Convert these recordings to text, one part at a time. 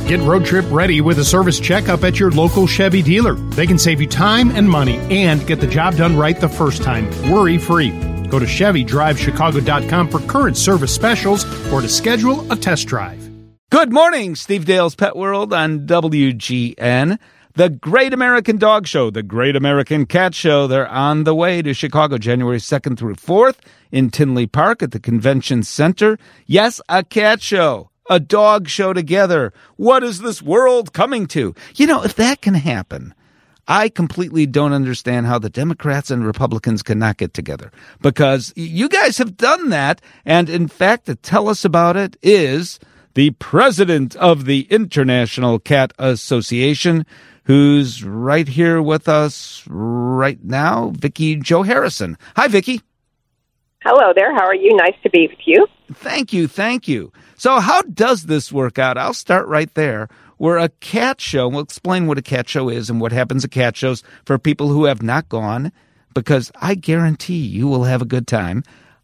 Get road trip ready with a service checkup at your local Chevy dealer. They can save you time and money and get the job done right the first time, worry-free. Go to ChevyDriveChicago.com for current service specials or to schedule a test drive. Good morning, Steve Dale's Pet World on WGN. The Great American Dog Show, the Great American Cat Show, they're on the way to Chicago January 2nd through 4th in Tinley Park at the Convention Center. Yes, a cat show. A dog show together. What is this world coming to? You know, if that can happen, I completely don't understand how the Democrats and Republicans cannot get together. Because you guys have done that. And in fact, to tell us about it is the president of the International Cat Association, who's right here with us right now, Vicki Jo Harrison. Hi, Vicki. Hello there. How are you? Nice to be with you. Thank you. Thank you. So how does this work out? I'll start right there. We're a cat show. We'll explain what a cat show is and what happens at cat shows for people who have not gone, because I guarantee you will have a good time.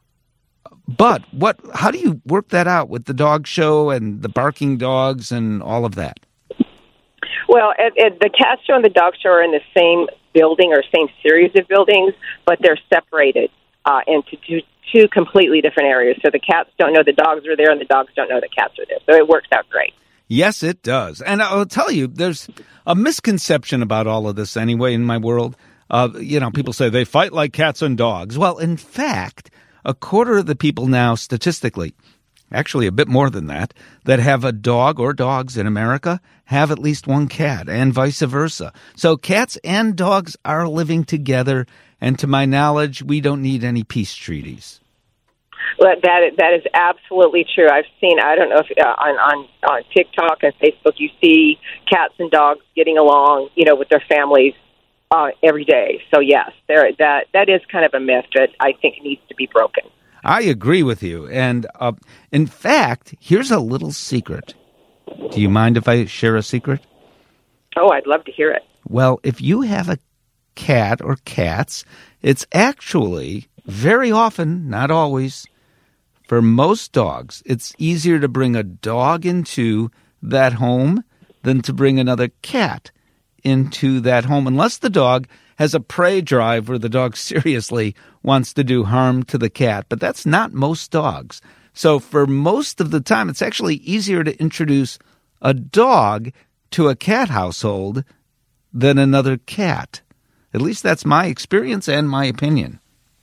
But how do you work that out with the dog show and the barking dogs and all of that? Well, the cat show and the dog show are in the same building or same series of buildings, but they're separated into two completely different areas. So the cats don't know the dogs are there, and the dogs don't know the cats are there. So it works out great. Yes, it does. And I'll tell you, there's a misconception about all of this anyway in my world. People say they fight like cats and dogs. Well, in fact, a quarter of the people now, statistically, actually a bit more than that have a dog or dogs in America have at least one cat, and vice versa. So cats and dogs are living together, and to my knowledge, we don't need any peace treaties. Well, that is absolutely true. I've seen, I don't know if on TikTok and Facebook, you see cats and dogs getting along, with their families every day. So yes, that is kind of a myth that I think needs to be broken. I agree with you. And in fact, here's a little secret. Do you mind if I share a secret? Oh, I'd love to hear it. Well, if you have a cat or cats, it's actually very often, not always, for most dogs, it's easier to bring a dog into that home than to bring another cat into that home, unless the dog has a prey drive where the dog seriously wants to do harm to the cat. But that's not most dogs. So for most of the time, it's actually easier to introduce a dog to a cat household than another cat. At least that's my experience and my opinion.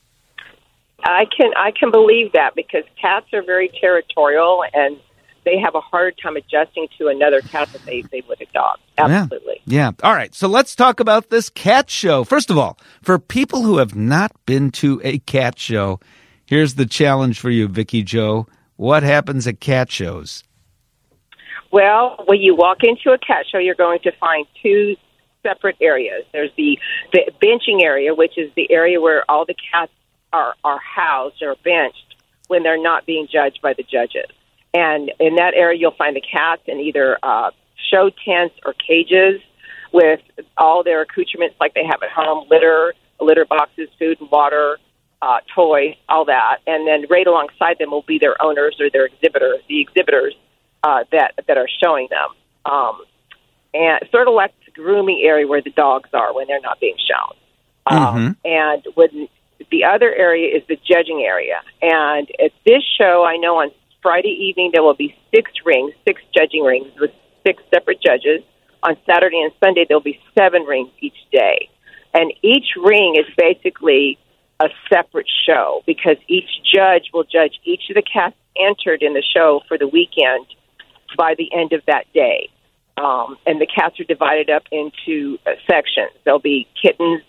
I can believe that, because cats are very territorial and they have a hard time adjusting to another cat that they would a dog. Absolutely. Yeah. All right. So let's talk about this cat show. First of all, for people who have not been to a cat show, here's the challenge for you, Vicki Jo. What happens at cat shows? Well, when you walk into a cat show, you're going to find two separate areas. There's the benching area, which is the area where all the cats are housed or benched when they're not being judged by the judges. And in that area, you'll find the cats in either show tents or cages with all their accoutrements like they have at home, litter boxes, food and water, toys, all that. And then right alongside them will be their owners or the exhibitors that are showing them. And sort of like the grooming area where the dogs are when they're not being shown. And when the other area is the judging area. And at this show, I know on Friday evening there will be 6 judging rings with 6 separate judges. On Saturday and Sunday there will be 7 rings each day. And each ring is basically a separate show, because each judge will judge each of the cats entered in the show for the weekend by the end of that day. And the cats are divided up into sections. There'll be kittens,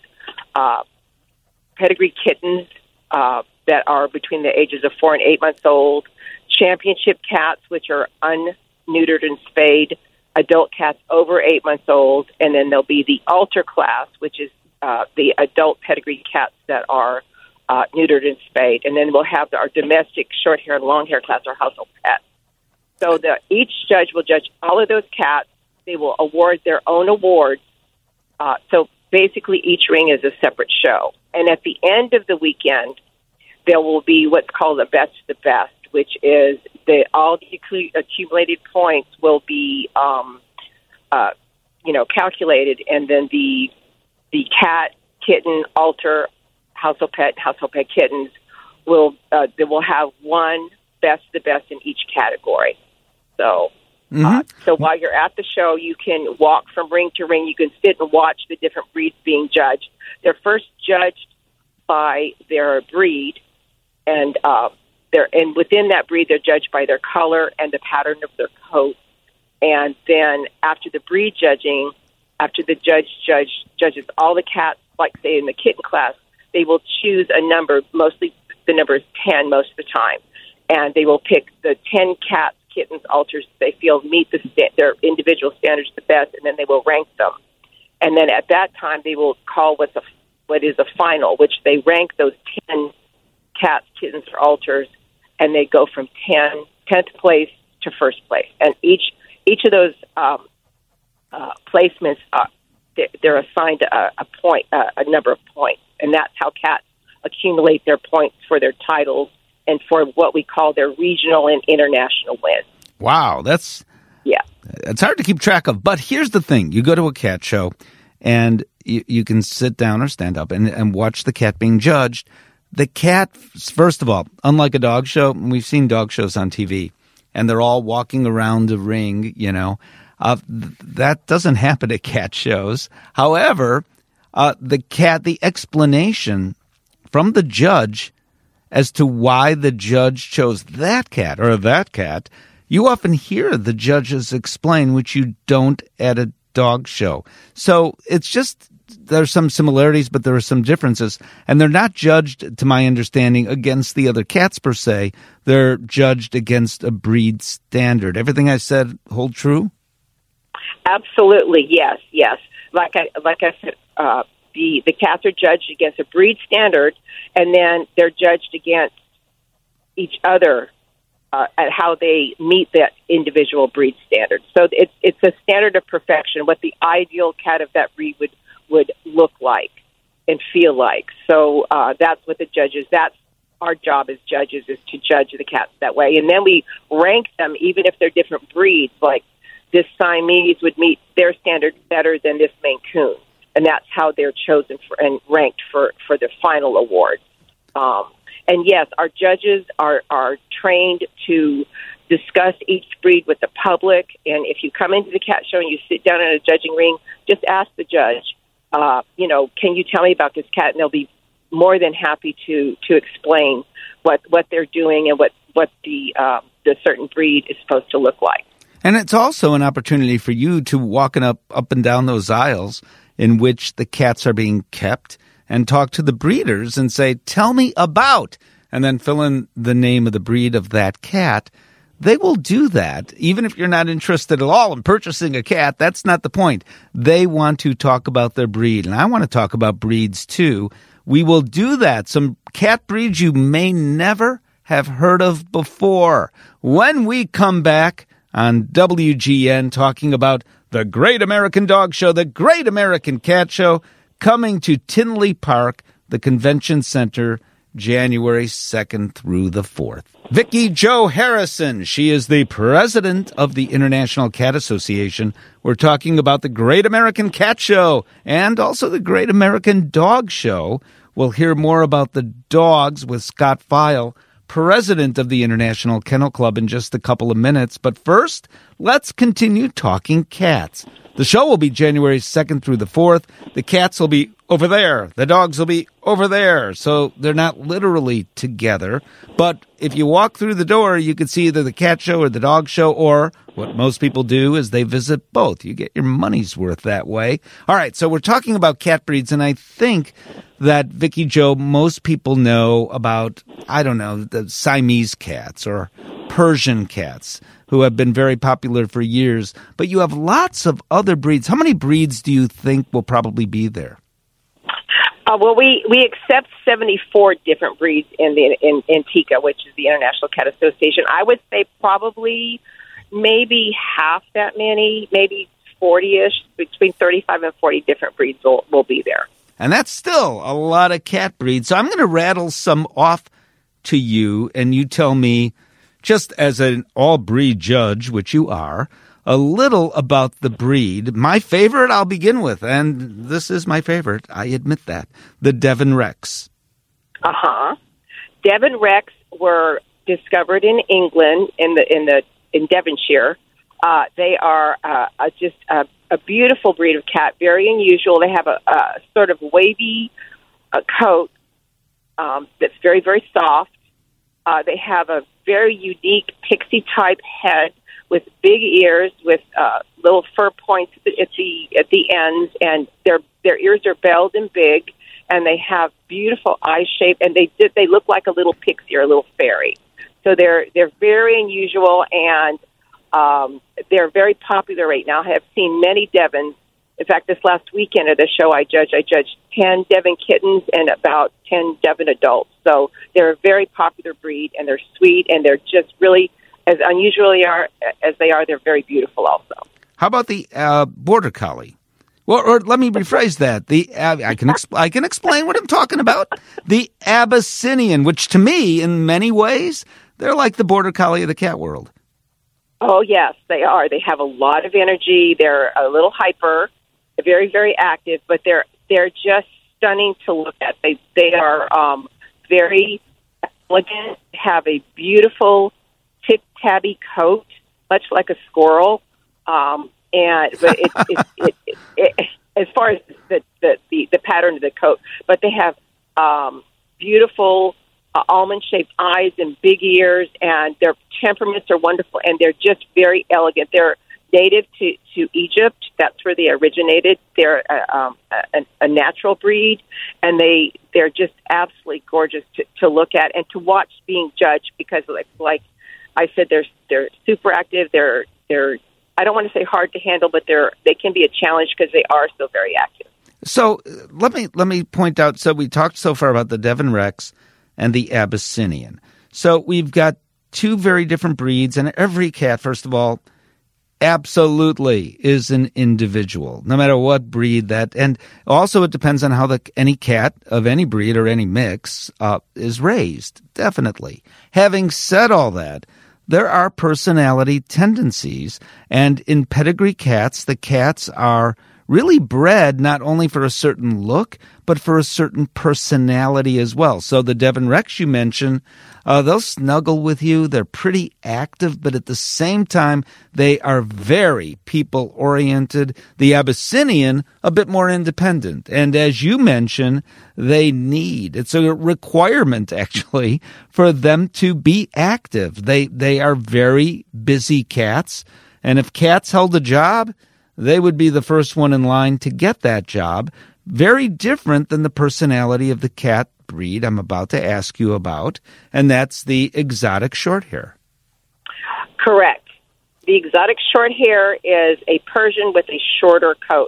pedigree kittens that are between the ages of 4 and 8 months old, championship cats, which are unneutered and spayed, adult cats over 8 months old, and then there'll be the altar class, which is the adult pedigree cats that are neutered and spayed, and then we'll have our domestic short hair and long hair class, our household pets. So each judge will judge all of those cats. They will award their own awards. So basically each ring is a separate show. And at the end of the weekend, there will be what's called a best of the best, which is all the accumulated points will be calculated, and then the cat, kitten, alter, household pet kittens will have one the best in each category. So. So while you're at the show, you can walk from ring to ring. You can sit and watch the different breeds being judged. They're first judged by their breed, and within that breed, they're judged by their color and the pattern of their coat. And then after the breed judging, after the judge judges all the cats, like say in the kitten class, they will choose a number. Mostly the number is 10 most of the time, and they will pick the 10 cats, kittens, alters they feel meet their individual standards the best, and then they will rank them. And then at that time, they will call what is a final, which they rank those 10 cats, kittens, or alters, and they go from 10th place to first place. And each of those placements, they're assigned a point, a number of points, and that's how cats accumulate their points for their titles and for what we call their regional and international wins. Wow, it's hard to keep track of. But here's the thing. You go to a cat show, and you can sit down or stand up and watch the cat being judged. The cat, first of all, unlike a dog show, and we've seen dog shows on TV, and they're all walking around the ring, that doesn't happen at cat shows. However, the explanation from the judge as to why the judge chose that cat or that cat, you often hear the judges explain, which you don't at a dog show. So it's just, there's some similarities, but there are some differences. And they're not judged, to my understanding, against the other cats per se. They're judged against a breed standard. Everything I said hold true? Absolutely, yes. Like I said, the cats are judged against a breed standard, and then they're judged against each other at how they meet that individual breed standard. So it's a standard of perfection, what the ideal cat of that breed would look like and feel like. So that's what the judges, that's our job as judges, is to judge the cats that way. And then we rank them, even if they're different breeds, like this Siamese would meet their standard better than this Maine Coon. And that's how they're chosen and ranked for the final award. And yes, our judges are trained to discuss each breed with the public. And if you come into the cat show and you sit down in a judging ring, just ask the judge, can you tell me about this cat? And they'll be more than happy to explain what they're doing and what the certain breed is supposed to look like. And it's also an opportunity for you to walk up and down those aisles in which the cats are being kept and talk to the breeders and say, tell me about, and then fill in the name of the breed of that cat. They will do that. Even if you're not interested at all in purchasing a cat, that's not the point. They want to talk about their breed, and I want to talk about breeds too. We will do that. Some cat breeds you may never have heard of before. When we come back on WGN talking about the Great American Dog Show, the Great American Cat Show, coming to Tinley Park, the Convention Center, January 2nd through the 4th. Vicki Jo Harrison, she is the president of the International Cat Association. We're talking about the Great American Cat Show and also the Great American Dog Show. We'll hear more about the dogs with Scott Feil, president of the International Kennel Club, in just a couple of minutes. But first, let's continue talking cats. The show will be January 2nd through the 4th. The cats will be over there. The dogs will be over there. So they're not literally together. But if you walk through the door, you can see either the cat show or the dog show, or what most people do is they visit both. You get your money's worth that way. All right, so we're talking about cat breeds, and I think that, Vicki Jo, most people know about, the Siamese cats or Persian cats, who have been very popular for years. But you have lots of other breeds. How many breeds do you think will probably be there? Well, we accept 74 different breeds in TICA, which is the International Cat Association. I would say probably maybe half that many, maybe 40-ish, between 35 and 40 different breeds will be there. And that's still a lot of cat breeds. So I'm going to rattle some off to you, and you tell me, just as an all-breed judge, which you are, a little about the breed. My favorite I'll begin with, and this is my favorite, I admit that, the Devon Rex. Uh-huh. Devon Rex were discovered in England in Devonshire. They are just a beautiful breed of cat, very unusual. They have a sort of wavy coat that's very, very soft. They have a very unique pixie-type head with big ears, with little fur points at the ends, and their ears are belled and big, and they have beautiful eye shape, and they look like a little pixie or a little fairy. So they're very unusual, and they're very popular right now. I have seen many Devons. In fact, this last weekend at the show I judged 10 Devon kittens and about 10 Devon adults. So they're a very popular breed, and they're sweet, and they're just really, as unusual as they are, they're very beautiful also. How about the Border Collie? Well, or let me rephrase that. I can explain what I'm talking about. The Abyssinian, which to me, in many ways, they're like the Border Collie of the cat world. Oh, yes, they are. They have a lot of energy. They're a little hyper, very, very active, but they're just stunning to look at. They are very elegant, have a beautiful tip-tabby coat, much like a squirrel. But as far as the pattern of the coat, but they have beautiful almond-shaped eyes and big ears, and their temperaments are wonderful, and they're just very elegant. They're native to Egypt. That's where they originated. They're a natural breed, and they're just absolutely gorgeous to look at and to watch being judged, because like I said, they're super active. They're I don't want to say hard to handle, but they can be a challenge because they are so very active. So let me point out. So we talked so far about the Devon Rex and the Abyssinian. So we've got two very different breeds, and every cat, first of all, absolutely is an individual, no matter what breed that. And also it depends on how any cat of any breed or any mix is raised, definitely. Having said all that, there are personality tendencies, and in pedigree cats, the cats are really bred not only for a certain look, but for a certain personality as well. So the Devon Rex you mentioned, they'll snuggle with you. They're pretty active, but at the same time, they are very people-oriented. The Abyssinian, a bit more independent. And as you mentioned, it's a requirement, actually, for them to be active. They are very busy cats, and if cats held a job, they would be the first one in line to get that job. Very different than the personality of the cat breed I'm about to ask you about, and that's the exotic Shorthair. Correct. The exotic Shorthair is a Persian with a shorter coat.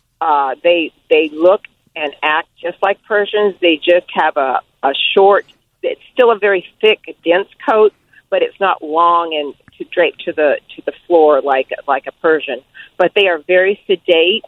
They look and act just like Persians. They just have a short, it's still a very thick, dense coat, but it's not long and to drape to the floor like a Persian. But they are very sedate.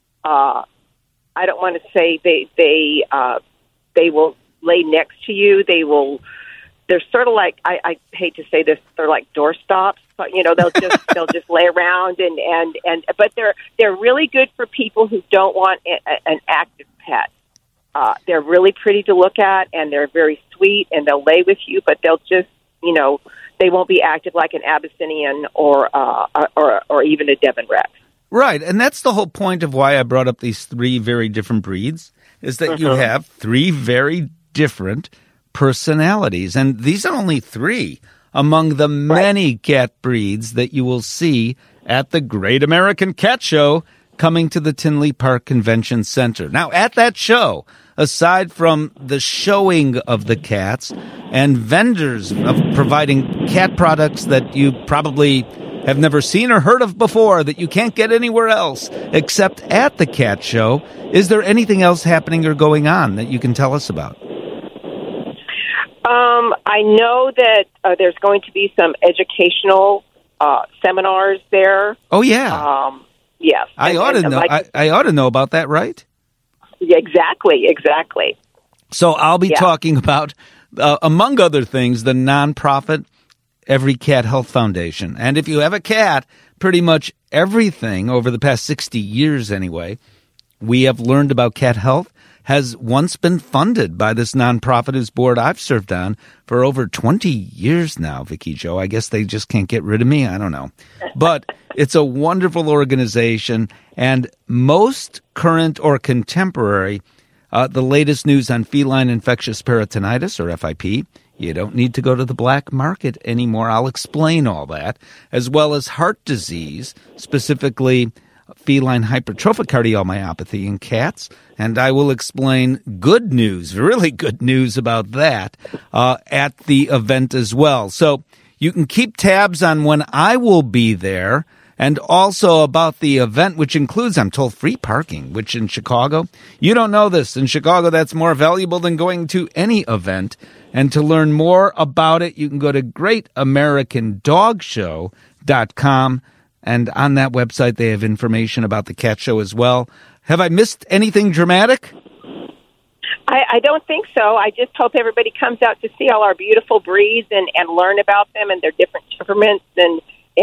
I don't want to say they will lay next to you. They're sort of like, I hate to say this, they're like doorstops. But, they'll just lay around but they're really good for people who don't want an active pet. They're really pretty to look at, and they're very sweet, and they'll lay with you, but they'll just, they won't be active like an Abyssinian or even a Devon Rex. Right, and that's the whole point of why I brought up these three very different breeds, is that you have three very different personalities. And these are only three among the many cat breeds that you will see at the Great American Cat Show coming to the Tinley Park Convention Center. Now, at that show, aside from the showing of the cats and vendors of providing cat products that you probably have never seen or heard of before, that you can't get anywhere else except at the cat show, is there anything else happening or going on that you can tell us about? I know that there's going to be some educational seminars there. Oh, yeah. Yes. I ought to know. I ought to know about that, right? Yeah, exactly. So I'll be talking about, among other things, the nonprofit Every Cat Health Foundation. And if you have a cat, pretty much everything over the past 60 years anyway we have learned about cat health has once been funded by this nonprofit whose board I've served on for over 20 years now, Vicki Jo. I guess they just can't get rid of me. I don't know. But it's a wonderful organization, and most current or contemporary, the latest news on feline infectious peritonitis, or FIP. You don't need to go to the black market anymore. I'll explain all that, as well as heart disease, specifically feline hypertrophic cardiomyopathy in cats. And I will explain good news, really good news about that at the event as well. So you can keep tabs on when I will be there, and also about the event, which includes, I'm told, free parking, which in Chicago, you don't know this. In Chicago, that's more valuable than going to any event. And to learn more about it, you can go to greatamericandogshow.com. And on that website, they have information about the cat show as well. Have I missed anything dramatic? I don't think so. I just hope everybody comes out to see all our beautiful breeds and learn about them and their different temperaments and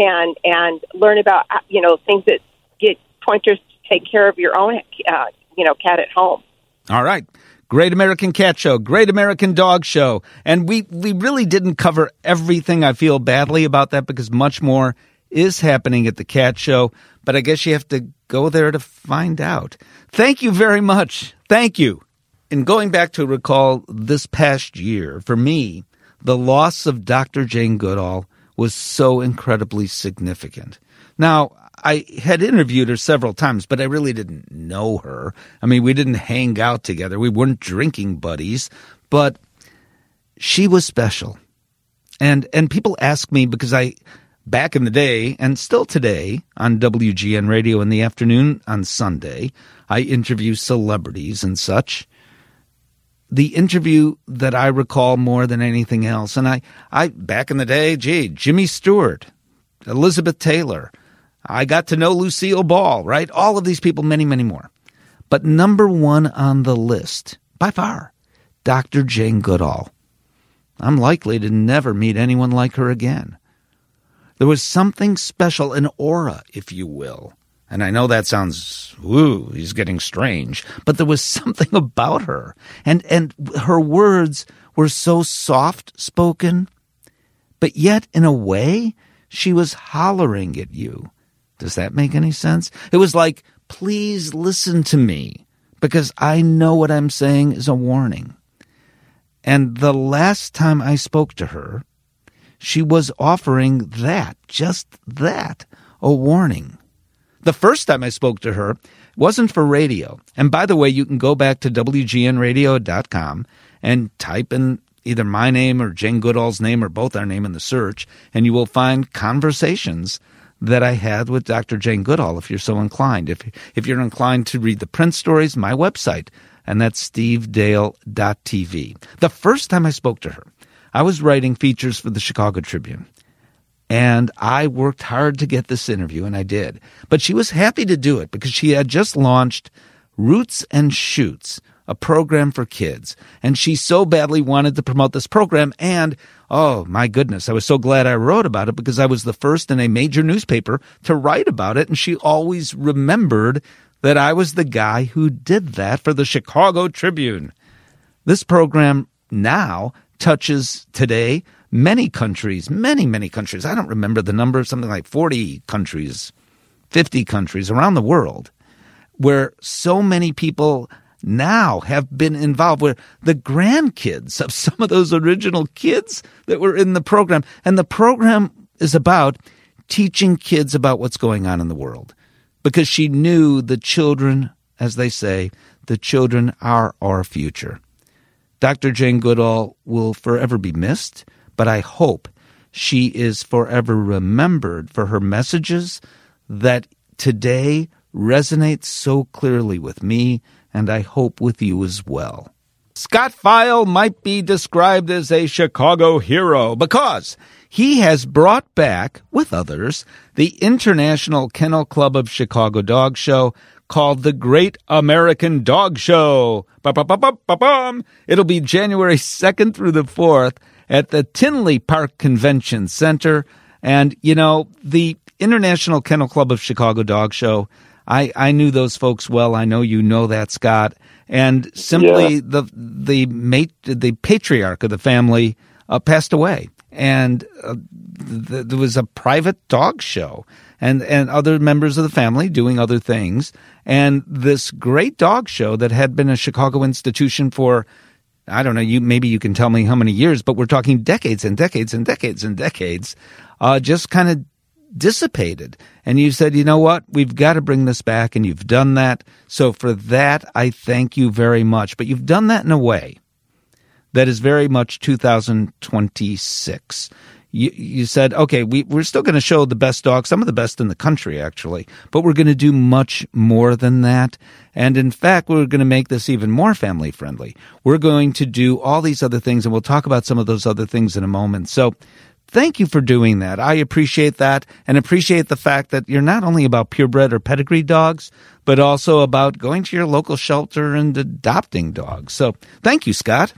learn about, things that get pointers to take care of your own, cat at home. All right. Great American Cat Show, Great American Dog Show. And we really didn't cover everything. I feel badly about that because much more is happening at the cat show, but I guess you have to go there to find out. Thank you very much. Thank you. And going back to recall this past year, for me, the loss of Dr. Jane Goodall was so incredibly significant. Now, I had interviewed her several times, but I really didn't know her. I mean, we didn't hang out together. We weren't drinking buddies, but she was special. And people ask me because back in the day, and still today, on WGN Radio in the afternoon on Sunday, I interview celebrities and such. The interview that I recall more than anything else, and I back in the day, Jimmy Stewart, Elizabeth Taylor, I got to know Lucille Ball, right? All of these people, many, many more. But number one on the list, by far, Dr. Jane Goodall. I'm likely to never meet anyone like her again. There was something special, an aura, if you will. And I know that sounds, he's getting strange. But there was something about her. And her words were so soft-spoken. But yet, in a way, she was hollering at you. Does that make any sense? It was like, please listen to me, because I know what I'm saying is a warning. And the last time I spoke to her, she was offering that, just that, a warning. The first time I spoke to her wasn't for radio. And by the way, you can go back to WGNradio.com and type in either my name or Jane Goodall's name or both our name in the search, and you will find conversations that I had with Dr. Jane Goodall, if you're so inclined. If you're inclined to read the print stories, my website, and that's stevedale.tv. The first time I spoke to her, I was writing features for the Chicago Tribune, and I worked hard to get this interview, and I did. But she was happy to do it because she had just launched Roots and Shoots, a program for kids, and she so badly wanted to promote this program, and, oh, my goodness, I was so glad I wrote about it because I was the first in a major newspaper to write about it, and she always remembered that I was the guy who did that for the Chicago Tribune. This program now touches today many countries, many countries. I don't remember the number, something like 40 countries, 50 countries around the world, where so many people now have been involved, where the grandkids of some of those original kids that were in the program. And the program is about teaching kids about what's going on in the world, because she knew the children, as they say, the children are our future. Dr. Jane Goodall will forever be missed, but I hope she is forever remembered for her messages that today resonate so clearly with me, and I hope with you as well. Scott File might be described as a Chicago hero because he has brought back, with others, the International Kennel Club of Chicago Dog Show, called the Great American Dog Show. It'll be January 2nd through the 4th at the Tinley Park Convention Center. And, the International Kennel Club of Chicago Dog Show. I knew those folks well. I know you know that, Scott. And simply the patriarch of the family passed away. And there was a private dog show and other members of the family doing other things. And this great dog show that had been a Chicago institution for, I don't know, maybe you can tell me how many years, but we're talking decades and decades and decades and decades, just kind of dissipated. And you said, you know what, we've got to bring this back, and you've done that. So for that, I thank you very much. But you've done that in a way that is very much 2026. You said, okay, we're still going to show the best dogs, some of the best in the country, actually, but we're going to do much more than that. And in fact, we're going to make this even more family friendly. We're going to do all these other things, and we'll talk about some of those other things in a moment. So thank you for doing that. I appreciate that, and appreciate the fact that you're not only about purebred or pedigree dogs, but also about going to your local shelter and adopting dogs. So thank you, Scott.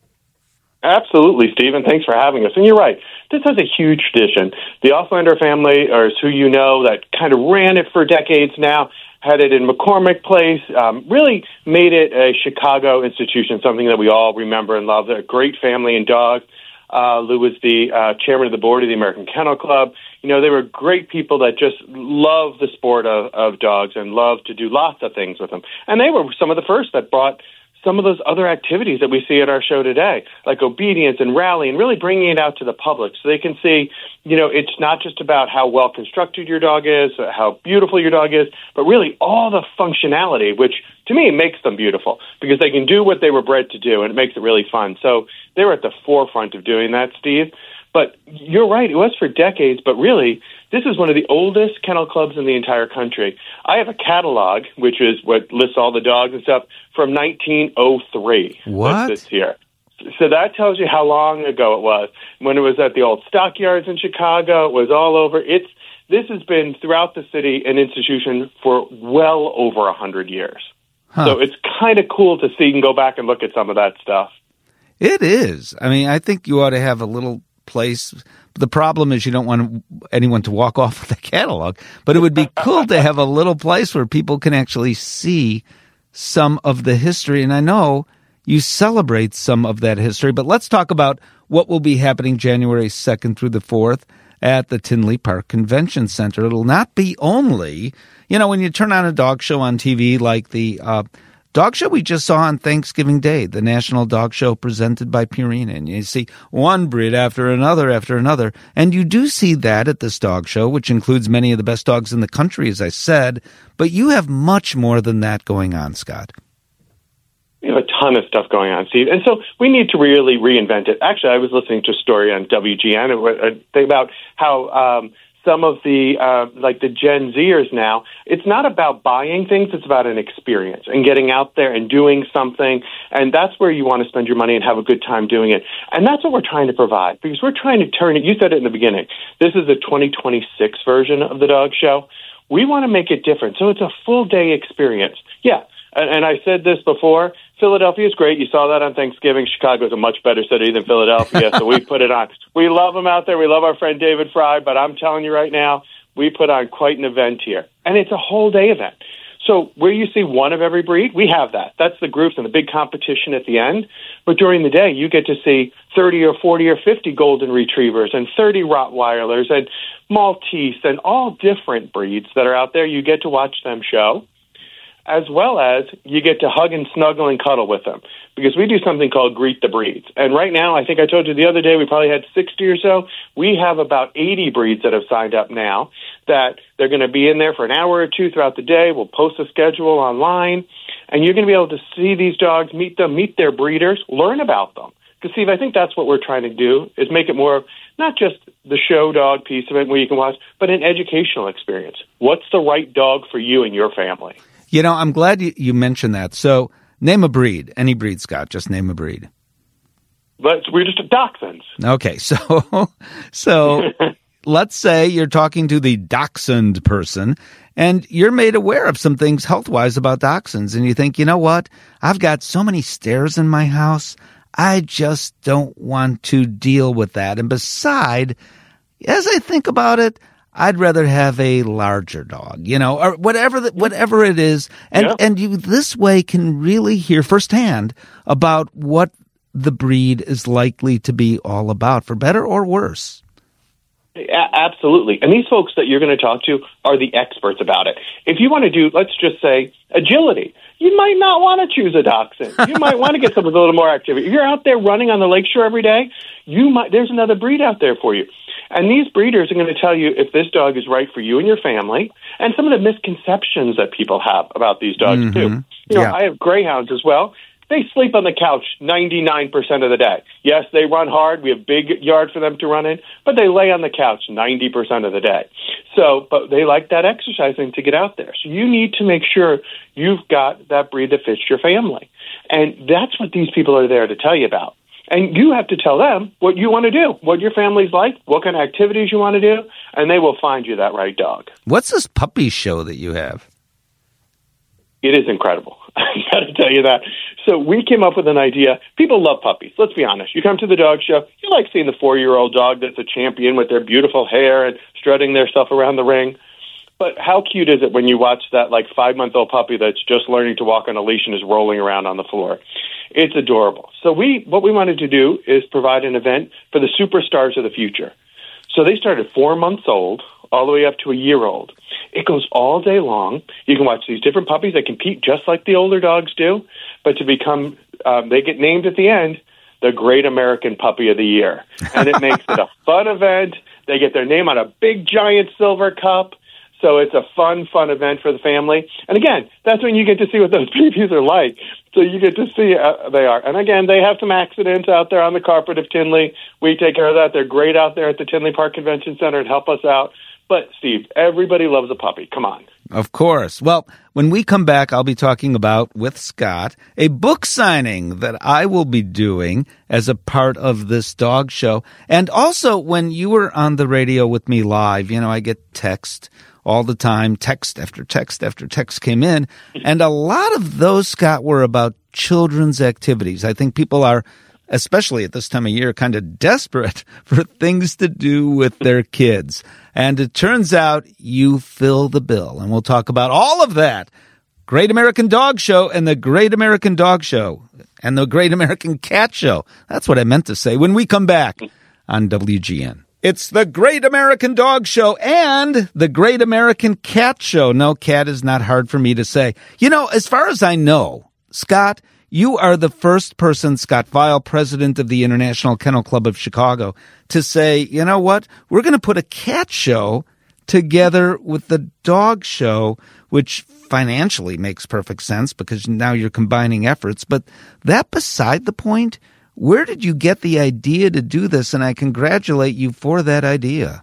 Absolutely, Stephen. Thanks for having us. And you're right. This has a huge tradition. The Auslander family, or who you know, that kind of ran it for decades now, had it in McCormick Place, really made it a Chicago institution, something that we all remember and love. They're a great family and dogs. Lou was the chairman of the board of the American Kennel Club. You know, they were great people that just love the sport of dogs and love to do lots of things with them. And they were some of the first that brought some of those other activities that we see at our show today, like obedience and rally, and really bringing it out to the public so they can see, you know, it's not just about how well constructed your dog is, how beautiful your dog is, but really all the functionality, which to me makes them beautiful because they can do what they were bred to do, and it makes it really fun. So they were at the forefront of doing that, Steve. But you're right, it was for decades, but really, this is one of the oldest kennel clubs in the entire country. I have a catalog, which is what lists all the dogs and stuff, from 1903. What? This here. So that tells you how long ago it was. When it was at the old stockyards in Chicago, it was all over. This has been throughout the city an institution for well over 100 years. Huh. So it's kind of cool to see and go back and look at some of that stuff. It is. I mean, I think you ought to have a little place. The problem is you don't want anyone to walk off with a catalog, but it would be cool to have a little place where people can actually see some of the history. And I know you celebrate some of that history, but let's talk about what will be happening January 2nd through the 4th at the Tinley Park Convention Center. It'll not be only, you know, when you turn on a dog show on TV like the dog show we just saw on Thanksgiving Day, the National Dog Show presented by Purina. And you see one breed after another. And you do see that at this dog show, which includes many of the best dogs in the country, as I said. But you have much more than that going on, Scott. We have a ton of stuff going on, Steve. And so we need to really reinvent it. Actually, I was listening to a story on WGN about how some of the like the Gen Zers now, it's not about buying things, it's about an experience and getting out there and doing something. And that's where you want to spend your money and have a good time doing it. And that's what we're trying to provide, because we're trying to turn it. You said it in the beginning. This is the 2026 version of the dog show. We want to make it different. So it's a full day experience. Yeah. And I said this before, Philadelphia is great. You saw that on Thanksgiving. Chicago is a much better city than Philadelphia, so we put it on. We love them out there. We love our friend David Fry, but I'm telling you right now, we put on quite an event here. And it's a whole day event. So where you see one of every breed, we have that. That's the groups and the big competition at the end. But during the day, you get to see 30 or 40 or 50 golden retrievers and 30 Rottweilers and Maltese and all different breeds that are out there. You get to watch them show, as well as you get to hug and snuggle and cuddle with them, because we do something called Greet the Breeds. And right now, I think I told you the other day, we probably had 60 or so. We have about 80 breeds that have signed up now that they're going to be in there for an hour or two throughout the day. We'll post a schedule online, and you're going to be able to see these dogs, meet them, meet their breeders, learn about them. Because, Steve, I think that's what we're trying to do, is make it more not just the show dog piece of it where you can watch, but an educational experience. What's the right dog for you and your family? You know, I'm glad you mentioned that. So name a breed. Any breed, Scott. Just name a breed. But we're just dachshunds. Okay, so let's say you're talking to the dachshund person, and you're made aware of some things health-wise about dachshunds, and you think, you know what? I've got so many stairs in my house. I just don't want to deal with that. And beside, as I think about it, I'd rather have a larger dog, or whatever it is. And you this way can really hear firsthand about what the breed is likely to be all about, for better or worse. Absolutely. And these folks that you're going to talk to are the experts about it. If you want to do, let's just say, agility, you might not want to choose a dachshund. You might want to get something with a little more activity. If you're out there running on the lakeshore every day, there's another breed out there for you. And these breeders are going to tell you if this dog is right for you and your family, and some of the misconceptions that people have about these dogs, too. I have greyhounds as well. They sleep on the couch 99% of the day. Yes, they run hard. We have big yard for them to run in, but they lay on the couch 90% of the day. But they like that exercising to get out there. So you need to make sure you've got that breed that fits your family. And that's what these people are there to tell you about. And you have to tell them what you want to do, what your family's like, what kind of activities you want to do, and they will find you that right dog. What's this puppy show that you have? It is incredible. I got to tell you that. So we came up with an idea. People love puppies. Let's be honest. You come to the dog show, you like seeing the 4-year-old dog that's a champion with their beautiful hair and strutting their stuff around the ring. But how cute is it when you watch that 5-month-old puppy that's just learning to walk on a leash and is rolling around on the floor? It's adorable. So what we wanted to do is provide an event for the superstars of the future. So they start at 4 months old all the way up to a year-old. It goes all day long. You can watch these different puppies that compete just like the older dogs do, but to become, they get named at the end, the Great American Puppy of the Year. And it makes it a fun event. They get their name on a big, giant silver cup. So it's a fun event for the family. And again, that's when you get to see what those babies are like. So you get to see they are. And again, they have some accidents out there on the carpet of Tinley. We take care of that. They're great out there at the Tinley Park Convention Center and help us out. But, Steve, everybody loves a puppy. Come on. Of course. Well, when we come back, I'll be talking about, with Scott, a book signing that I will be doing as a part of this dog show. And also, when you were on the radio with me live, I get text all the time. Text after text after text came in. And a lot of those, Scott, were about children's activities. I think people are, especially at this time of year, kind of desperate for things to do with their kids. And it turns out you fill the bill. And we'll talk about all of that. Great American Dog Show and the Great American Dog Show and the Great American Cat Show. That's what I meant to say when we come back on WGN. It's the Great American Dog Show and the Great American Cat Show. No, cat is not hard for me to say. As far as I know, Scott, you are the first person, Scott Weil, president of the International Kennel Club of Chicago, to say, you know what, we're going to put a cat show together with the dog show, which financially makes perfect sense because now you're combining efforts. But that beside the point, where did you get the idea to do this? And I congratulate you for that idea.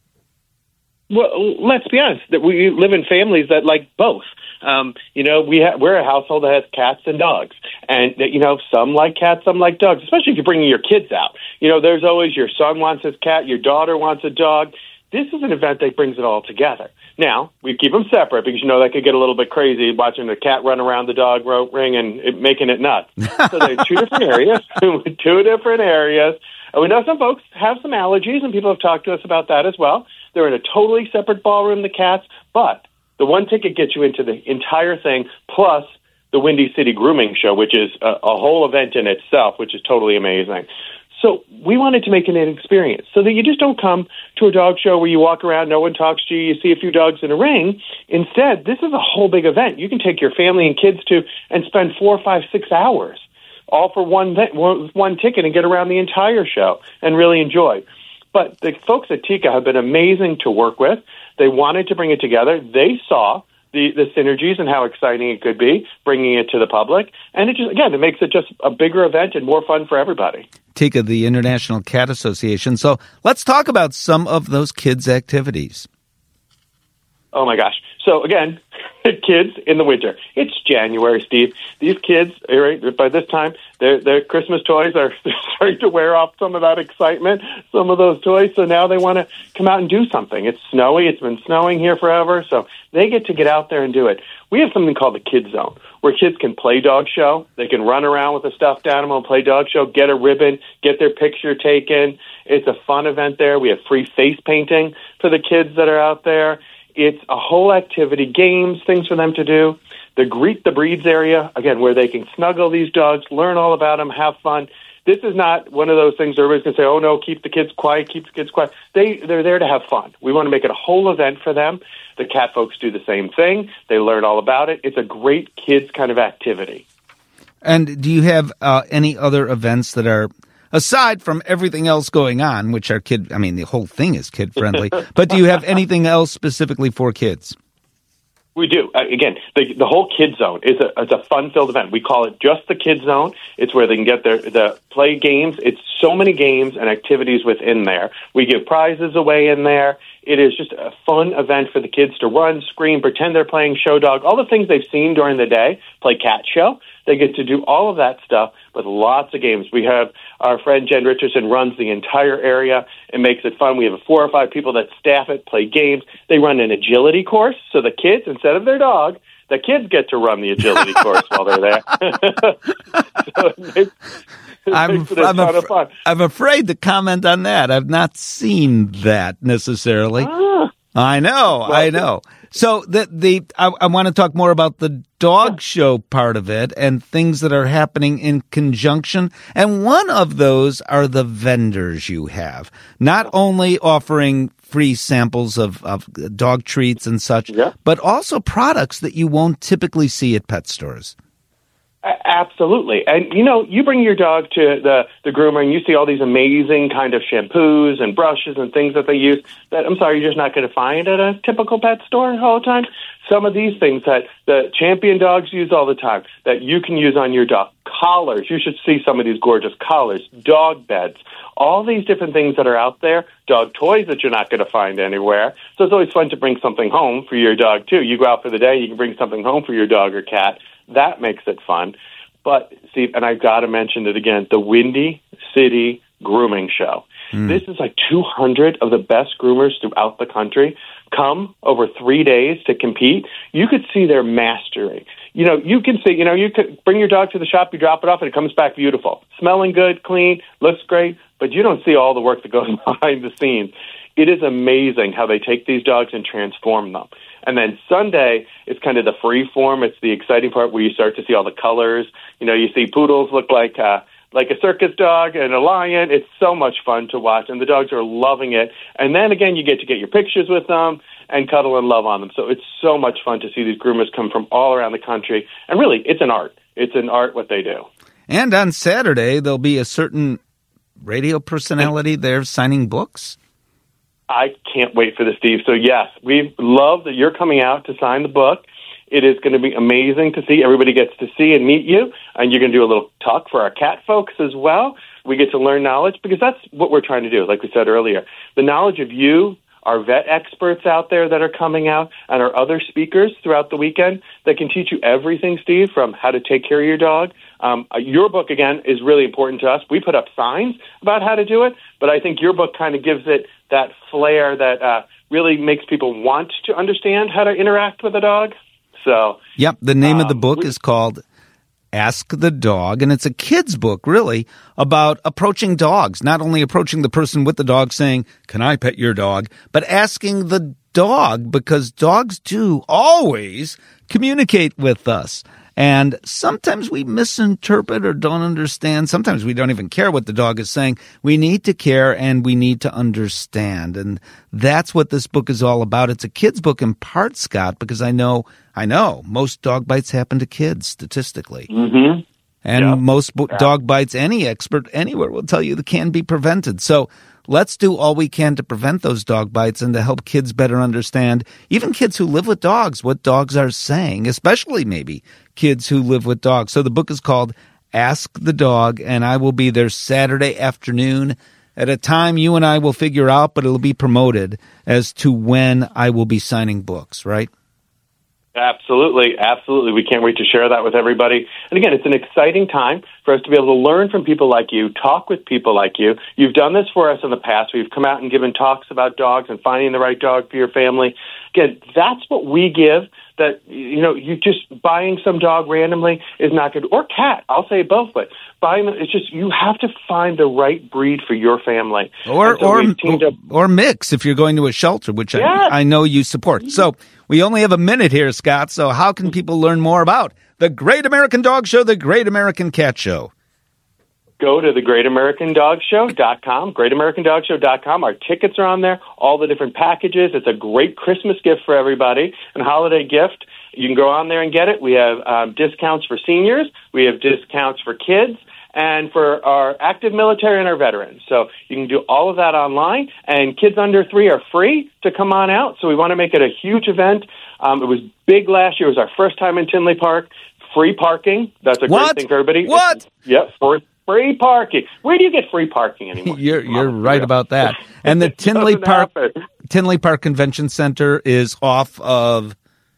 Well, let's be honest, that we live in families that like both. We're a household that has cats and dogs. And, some like cats, some like dogs, especially if you're bringing your kids out. There's always your son wants his cat, your daughter wants a dog. This is an event that brings it all together. Now, we keep them separate because, that could get a little bit crazy watching the cat run around the dog ring and making it nuts. So there's two different areas. And we know some folks have some allergies, and people have talked to us about that as well. They're in a totally separate ballroom, the cats, but the one ticket gets you into the entire thing, plus the Windy City Grooming Show, which is a whole event in itself, which is totally amazing. So we wanted to make it an experience so that you just don't come to a dog show where you walk around, no one talks to you, you see a few dogs in a ring. Instead, this is a whole big event. You can take your family and kids to and spend 4, 5, 6 hours all for one ticket and get around the entire show and really enjoy. But the folks at Tika have been amazing to work with. They wanted to bring it together. They saw the synergies and how exciting it could be, bringing it to the public. And it makes it just a bigger event and more fun for everybody. Tika, the International Cat Association. So let's talk about some of those kids' activities. Oh, my gosh. So, again, kids in the winter. It's January, Steve. These kids, right, by this time, their Christmas toys are starting to wear off some of that excitement, some of those toys. So now they want to come out and do something. It's snowy. It's been snowing here forever. So they get out there and do it. We have something called the Kids Zone, where kids can play dog show. They can run around with a stuffed animal and play dog show, get a ribbon, get their picture taken. It's a fun event there. We have free face painting for the kids that are out there. It's a whole activity, games, things for them to do. The Greet the Breeds area, again, where they can snuggle these dogs, learn all about them, have fun. This is not one of those things where everybody's going to say, oh, no, keep the kids quiet. They're there to have fun. We want to make it a whole event for them. The cat folks do the same thing. They learn all about it. It's a great kids kind of activity. And do you have any other events that are, aside from everything else going on, which are the whole thing is kid-friendly, but do you have anything else specifically for kids? We do. Again, the whole Kids Zone is a fun-filled event. We call it just the Kids Zone. It's where they can get the play games. It's so many games and activities within there. We give prizes away in there. It is just a fun event for the kids to run, scream, pretend they're playing show dog, all the things they've seen during the day, play cat show. They get to do all of that stuff with lots of games. We have our friend Jen Richardson runs the entire area and makes it fun. We have 4 or 5 people that staff it, play games. They run an agility course, so the kids, instead of their dog, the kids get to run the agility course while they're there. I'm afraid to comment on that. I've not seen that necessarily. I know. So I want to talk more about the dog show part of it and things that are happening in conjunction. And one of those are the vendors you have, not only offering free samples of dog treats and such, but also products that you won't typically see at pet stores. Absolutely. And, you bring your dog to the groomer and you see all these amazing kind of shampoos and brushes and things that they use that, I'm sorry, you're just not going to find at a typical pet store all the time. Some of these things that the champion dogs use all the time that you can use on your dog. Collars. You should see some of these gorgeous collars, dog beds, all these different things that are out there, dog toys that you're not going to find anywhere. So it's always fun to bring something home for your dog, too. You go out for the day, you can bring something home for your dog or cat. That makes it fun. But, Steve, and I've got to mention it again, the Windy City Grooming Show. This is like 200 of the best groomers throughout the country come over 3 days to compete. You could see their mastery. You can see, you could bring your dog to the shop, you drop it off, and it comes back beautiful. Smelling good, clean, looks great, but you don't see all the work that goes behind the scenes. It is amazing how they take these dogs and transform them. And then Sunday is kind of the free form. It's the exciting part where you start to see all the colors. You see poodles look like a circus dog and a lion. It's so much fun to watch, and the dogs are loving it. And then, again, you get to get your pictures with them and cuddle and love on them. So it's so much fun to see these groomers come from all around the country. And really, it's an art. It's an art what they do. And on Saturday, there'll be a certain radio personality there signing books. I can't wait for this, Steve. So, yes, we love that you're coming out to sign the book. It is going to be amazing to see. Everybody gets to see and meet you, and you're going to do a little talk for our cat folks as well. We get to learn knowledge because that's what we're trying to do, like we said earlier. The knowledge of you, our vet experts out there that are coming out, and our other speakers throughout the weekend that can teach you everything, Steve, from how to take care of your dog. Your book, again, is really important to us. We put up signs about how to do it, but I think your book kind of gives it that flair that really makes people want to understand how to interact with a dog. So, yep, the name of the book is called Ask the Dog, and it's a kid's book, really, about approaching dogs, not only approaching the person with the dog saying, can I pet your dog, but asking the dog, because dogs do always communicate with us. And sometimes we misinterpret or don't understand. Sometimes we don't even care what the dog is saying. We need to care and we need to understand. And that's what this book is all about. It's a kid's book in part, Scott, because I know most dog bites happen to kids statistically. Mm-hmm. And most dog bites, any expert anywhere will tell you that can be prevented. So let's do all we can to prevent those dog bites and to help kids better understand, even kids who live with dogs, what dogs are saying, especially maybe kids who live with dogs. So the book is called Ask the Dog, and I will be there Saturday afternoon at a time you and I will figure out, but it'll be promoted as to when I will be signing books, right? Absolutely. We can't wait to share that with everybody. And again, it's an exciting time for us to be able to learn from people like you, talk with people like you. You've done this for us in the past. We've come out and given talks about dogs and finding the right dog for your family. Again, that's what we give. That, you just buying some dog randomly is not good. Or cat, I'll say both, but buying them, it's just you have to find the right breed for your family. Or mix if you're going to a shelter, which I know you support. So we only have a minute here, Scott, so how can people learn more about the Great American Dog Show, the Great American Cat Show? Go to thegreatamericandogshow.com, greatamericandogshow.com. Our tickets are on there, all the different packages. It's a great Christmas gift for everybody and holiday gift. You can go on there and get it. We have discounts for seniors. We have discounts for kids and for our active military and our veterans. So you can do all of that online. And kids under 3 are free to come on out. So we want to make it a huge event. It was big last year. It was our first time in Tinley Park. Free parking. That's a great thing for everybody. What? Yep, free parking. Where do you get free parking anymore? You're right about that. And the Tinley Park Convention Center is off of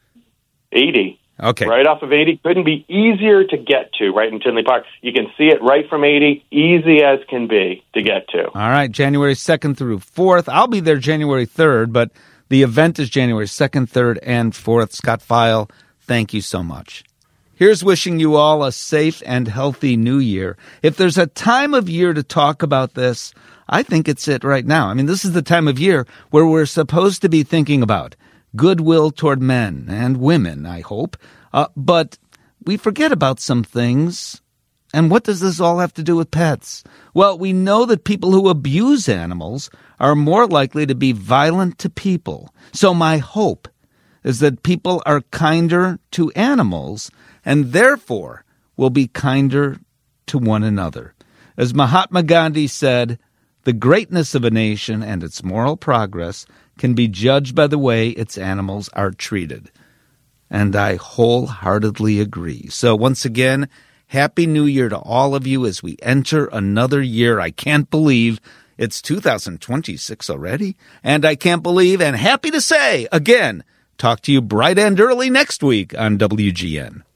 80. Okay. Right off of 80. Couldn't be easier to get to right in Tinley Park. You can see it right from 80. Easy as can be to get to. All right. January 2nd through 4th. I'll be there January 3rd, but the event is January 2nd, 3rd, and 4th. Scott Feil, thank you so much. Here's wishing you all a safe and healthy new year. If there's a time of year to talk about this, I think it's it right now. I mean, this is the time of year where we're supposed to be thinking about goodwill toward men and women, I hope. But we forget about some things. And what does this all have to do with pets? Well, we know that people who abuse animals are more likely to be violent to people. So my hope is that people are kinder to animals and therefore will be kinder to one another. As Mahatma Gandhi said, the greatness of a nation and its moral progress can be judged by the way its animals are treated. And I wholeheartedly agree. So once again, Happy New Year to all of you as we enter another year. I can't believe it's 2026 already. And I can't believe and happy to say, again, talk to you bright and early next week on WGN.